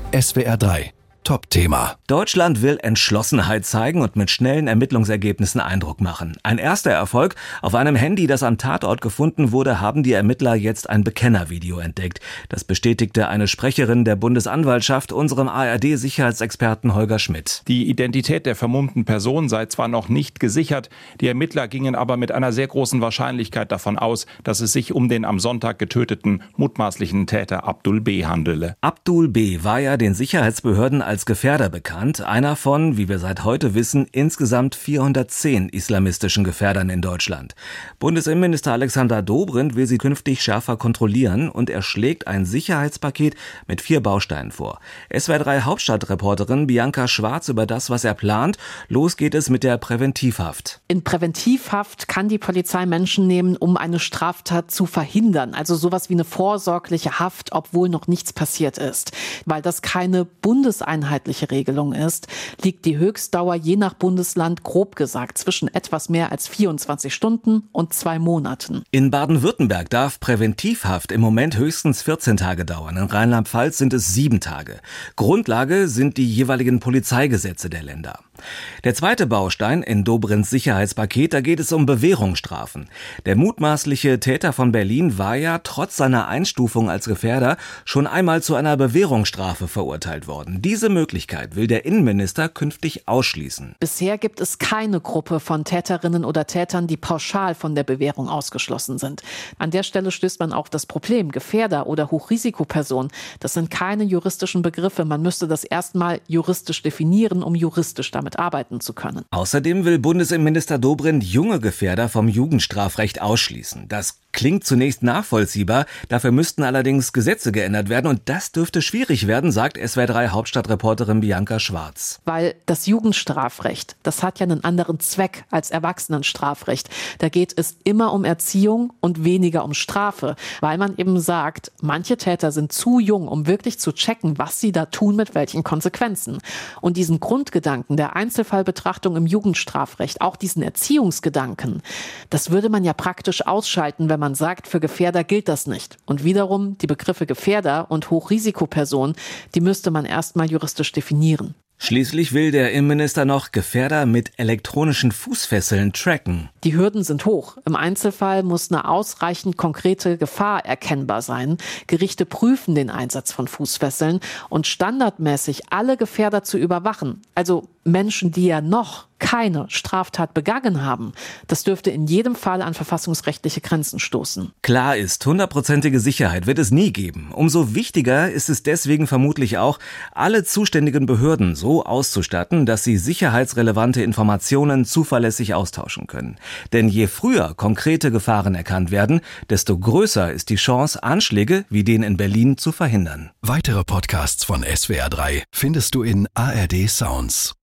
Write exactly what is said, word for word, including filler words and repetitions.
S W R drei Top-Thema. Deutschland will Entschlossenheit zeigen und mit schnellen Ermittlungsergebnissen Eindruck machen. Ein erster Erfolg: Auf einem Handy, das am Tatort gefunden wurde, haben die Ermittler jetzt ein Bekennervideo entdeckt. Das bestätigte eine Sprecherin der Bundesanwaltschaft unserem A R D-Sicherheitsexperten Holger Schmidt. Die Identität der vermummten Person sei zwar noch nicht gesichert, die Ermittler gingen aber mit einer sehr großen Wahrscheinlichkeit davon aus, dass es sich um den am Sonntag getöteten mutmaßlichen Täter Abdul B. handele. Abdul B. war ja den Sicherheitsbehörden als Gefährder bekannt, einer von, wie wir seit heute wissen, insgesamt vierhundertzehn islamistischen Gefährdern in Deutschland. Bundesinnenminister Alexander Dobrindt will sie künftig schärfer kontrollieren und er schlägt ein Sicherheitspaket mit vier Bausteinen vor. S W R drei Hauptstadtreporterin Bianca Schwarz über das, was er plant. Los geht es mit der Präventivhaft. In Präventivhaft kann die Polizei Menschen nehmen, um eine Straftat zu verhindern. Also sowas wie eine vorsorgliche Haft, obwohl noch nichts passiert ist. Weil das keine bundeseinheitliche Regelung ist, liegt die Höchstdauer je nach Bundesland grob gesagt zwischen etwas mehr als vierundzwanzig Stunden und zwei Monaten. In Baden-Württemberg darf Präventivhaft im Moment höchstens vierzehn Tage dauern. In Rheinland-Pfalz sind es sieben Tage. Grundlage sind die jeweiligen Polizeigesetze der Länder. Der zweite Baustein in Dobrindts Sicherheitspaket, da geht es um Bewährungsstrafen. Der mutmaßliche Täter von Berlin war ja trotz seiner Einstufung als Gefährder schon einmal zu einer Bewährungsstrafe verurteilt worden. Diese Möglichkeit will der Innenminister künftig ausschließen. Bisher gibt es keine Gruppe von Täterinnen oder Tätern, die pauschal von der Bewährung ausgeschlossen sind. An der Stelle stößt man auf das Problem. Gefährder oder Hochrisikoperson, das sind keine juristischen Begriffe. Man müsste das erstmal juristisch definieren, um juristisch damit arbeiten zu können. Außerdem will Bundesinnenminister Dobrindt junge Gefährder vom Jugendstrafrecht ausschließen. Das klingt zunächst nachvollziehbar, dafür müssten allerdings Gesetze geändert werden und das dürfte schwierig werden, sagt S W R drei Hauptstadtreporterin Bianca Schwarz. Weil das Jugendstrafrecht, das hat ja einen anderen Zweck als Erwachsenenstrafrecht. Da geht es immer um Erziehung und weniger um Strafe, weil man eben sagt, manche Täter sind zu jung, um wirklich zu checken, was sie da tun, mit welchen Konsequenzen. Und diesen Grundgedanken der Einzelfallbetrachtung im Jugendstrafrecht, auch diesen Erziehungsgedanken, das würde man ja praktisch ausschalten, wenn man sagt, für Gefährder gilt das nicht. Und wiederum die Begriffe Gefährder und Hochrisikoperson, die müsste man erstmal juristisch definieren. Schließlich will der Innenminister noch Gefährder mit elektronischen Fußfesseln tracken. Die Hürden sind hoch. Im Einzelfall muss eine ausreichend konkrete Gefahr erkennbar sein. Gerichte prüfen den Einsatz von Fußfesseln und standardmäßig alle Gefährder zu überwachen. Also Menschen, die ja noch keine Straftat begangen haben. Das dürfte in jedem Fall an verfassungsrechtliche Grenzen stoßen. Klar ist, hundertprozentige Sicherheit wird es nie geben. Umso wichtiger ist es deswegen vermutlich auch, alle zuständigen Behörden so auszustatten, dass sie sicherheitsrelevante Informationen zuverlässig austauschen können. Denn je früher konkrete Gefahren erkannt werden, desto größer ist die Chance, Anschläge wie den in Berlin zu verhindern. Weitere Podcasts von S W R drei findest du in A R D Sounds.